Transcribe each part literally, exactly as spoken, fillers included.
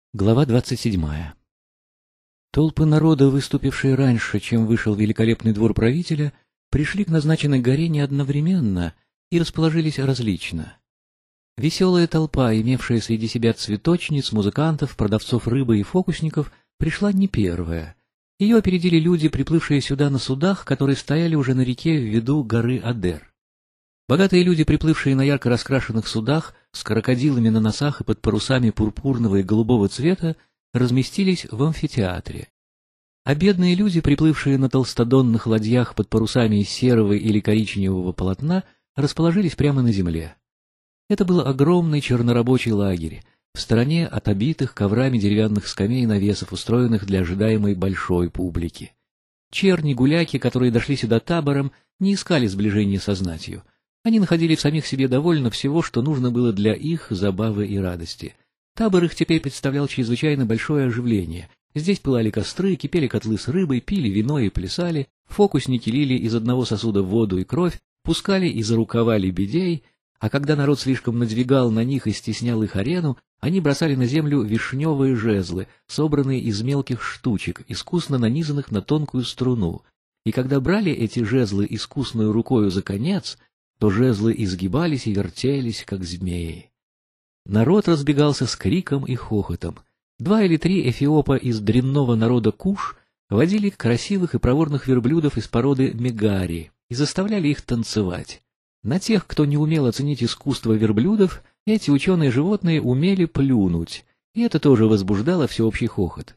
Глава двадцать седьмая. Толпы народа, выступившие раньше, чем вышел великолепный двор правителя, пришли к назначенной горе не одновременно и расположились различно. Веселая толпа, имевшая среди себя цветочниц, музыкантов, продавцов рыбы и фокусников, пришла не первая. Ее опередили люди, приплывшие сюда на судах, которые стояли уже на реке в виду горы Адер. Богатые люди, приплывшие на ярко раскрашенных судах, с крокодилами на носах и под парусами пурпурного и голубого цвета, разместились в амфитеатре. А бедные люди, приплывшие на толстодонных ладьях под парусами из серого или коричневого полотна, расположились прямо на земле. Это был огромный чернорабочий лагерь, в стороне от обитых коврами деревянных скамей и навесов, устроенных для ожидаемой большой публики. Черни-гуляки, которые дошли сюда табором, не искали сближения со знатью. Они находили в самих себе довольно всего, что нужно было для их забавы и радости. Табор их теперь представлял чрезвычайно большое оживление. Здесь пылали костры, кипели котлы с рыбой, пили вино и плясали, фокусники лили из одного сосуда воду и кровь, пускали из-за рукава лебедей, а когда народ слишком надвигал на них и стеснял их арену, они бросали на землю вишневые жезлы, собранные из мелких штучек, искусно нанизанных на тонкую струну. И когда брали эти жезлы искусную рукою за конец, то жезлы изгибались и вертелись, как змеи. Народ разбегался с криком и хохотом. Два или три эфиопа из дрянного народа Куш водили красивых и проворных верблюдов из породы Мегари и заставляли их танцевать. На тех, кто не умел оценить искусство верблюдов, эти ученые животные умели плюнуть, и это тоже возбуждало всеобщий хохот.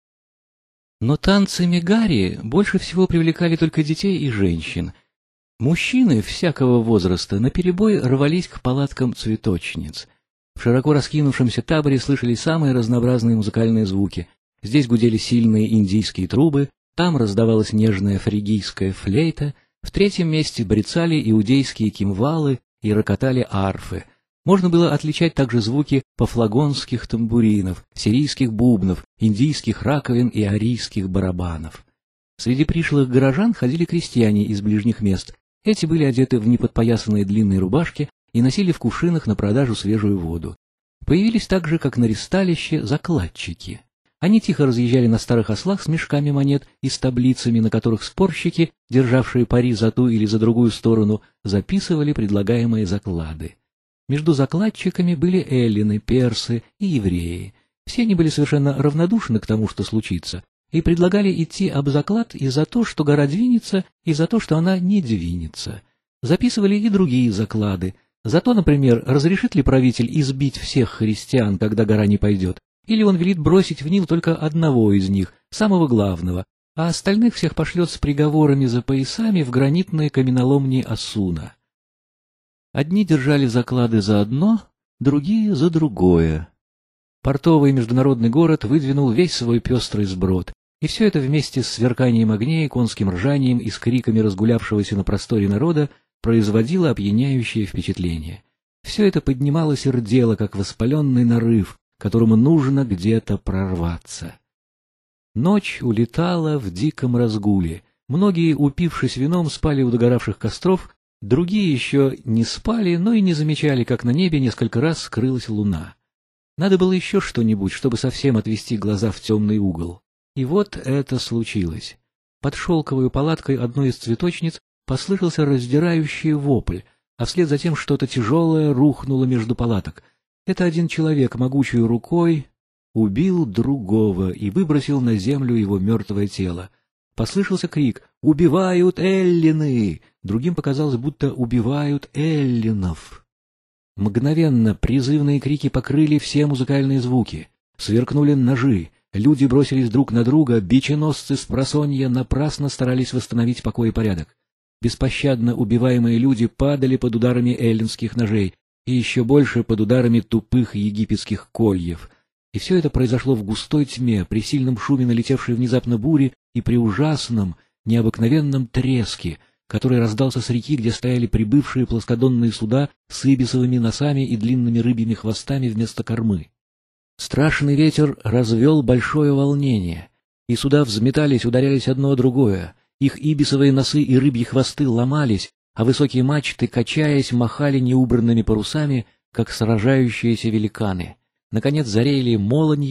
Но танцы Мегари больше всего привлекали только детей и женщин. Мужчины всякого возраста наперебой рвались к палаткам цветочниц. В широко раскинувшемся таборе слышались самые разнообразные музыкальные звуки. Здесь гудели сильные индийские трубы, там раздавалась нежная фригийская флейта, в третьем месте брецали иудейские кимвалы и рокотали арфы. Можно было отличать также звуки пафлагонских тамбуринов, сирийских бубнов, индийских раковин и арийских барабанов. Среди пришлых горожан ходили крестьяне из ближних мест. Эти были одеты в неподпоясанные длинные рубашки и носили в кувшинах на продажу свежую воду. Появились также, как на ристалище, закладчики. Они тихо разъезжали на старых ослах с мешками монет и с таблицами, на которых спорщики, державшие пари за ту или за другую сторону, записывали предлагаемые заклады. Между закладчиками были эллины, персы и евреи. Все они были совершенно равнодушны к тому, что случится, и предлагали идти об заклад и за то, что гора двинется, и за то, что она не двинется. Записывали и другие заклады. За то, например, разрешит ли правитель избить всех христиан, когда гора не пойдет, или он велит бросить в Нил только одного из них, самого главного, а остальных всех пошлет с приговорами за поясами в гранитные каменоломни Асуна. Одни держали заклады за одно, другие за другое. Портовый международный город выдвинул весь свой пестрый сброд, и все это вместе с сверканием огней, конским ржанием и с криками разгулявшегося на просторе народа производило опьяняющее впечатление. Все это поднималось и рдело, как воспаленный нарыв, которому нужно где-то прорваться. Ночь улетала в диком разгуле. Многие, упившись вином, спали у догоравших костров, другие еще не спали, но и не замечали, как на небе несколько раз скрылась луна. Надо было еще что-нибудь, чтобы совсем отвести глаза в темный угол. И вот это случилось. Под шелковой палаткой одной из цветочниц послышался раздирающий вопль, а вслед за тем что-то тяжелое рухнуло между палаток. Это один человек могучей рукой убил другого и выбросил на землю его мертвое тело. Послышался крик «Убивают эллины!» Другим показалось, будто убивают эллинов. Мгновенно призывные крики покрыли все музыкальные звуки. Сверкнули ножи, люди бросились друг на друга, биченосцы спросонья напрасно старались восстановить покой и порядок. Беспощадно убиваемые люди падали под ударами эллинских ножей и еще больше под ударами тупых египетских кольев. И все это произошло в густой тьме, при сильном шуме налетевшей внезапно бури и при ужасном, необыкновенном треске, который раздался с реки, где стояли прибывшие плоскодонные суда с ибисовыми носами и длинными рыбьими хвостами вместо кормы. Страшный ветер развел большое волнение, и суда взметались, ударялись одно о другое, их ибисовые носы и рыбьи хвосты ломались, а высокие мачты, качаясь, махали неубранными парусами, как сражающиеся великаны. Наконец зареяли молоньи,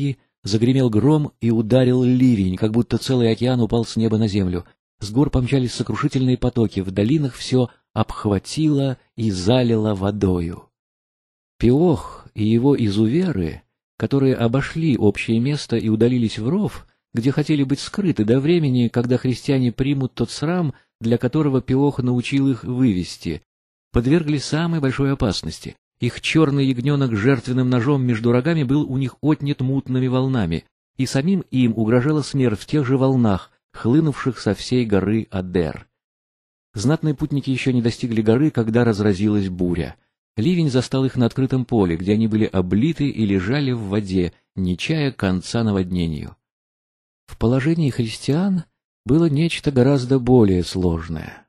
Загремел гром и ударил ливень, как будто целый океан упал с неба на землю. С гор помчались сокрушительные потоки, в долинах все обхватило и залило водою. Пиох и его изуверы, которые обошли общее место и удалились в ров, где хотели быть скрыты до времени, когда христиане примут тот срам, для которого Пиох научил их вывести, подверглись самой большой опасности. Их черный ягненок с жертвенным ножом между рогами был у них отнят мутными волнами, и самим им угрожала смерть в тех же волнах, хлынувших со всей горы Адер. Знатные путники еще не достигли горы, когда разразилась буря. Ливень застал их на открытом поле, где они были облиты и лежали в воде, не чая конца наводнению. В положении христиан было нечто гораздо более сложное.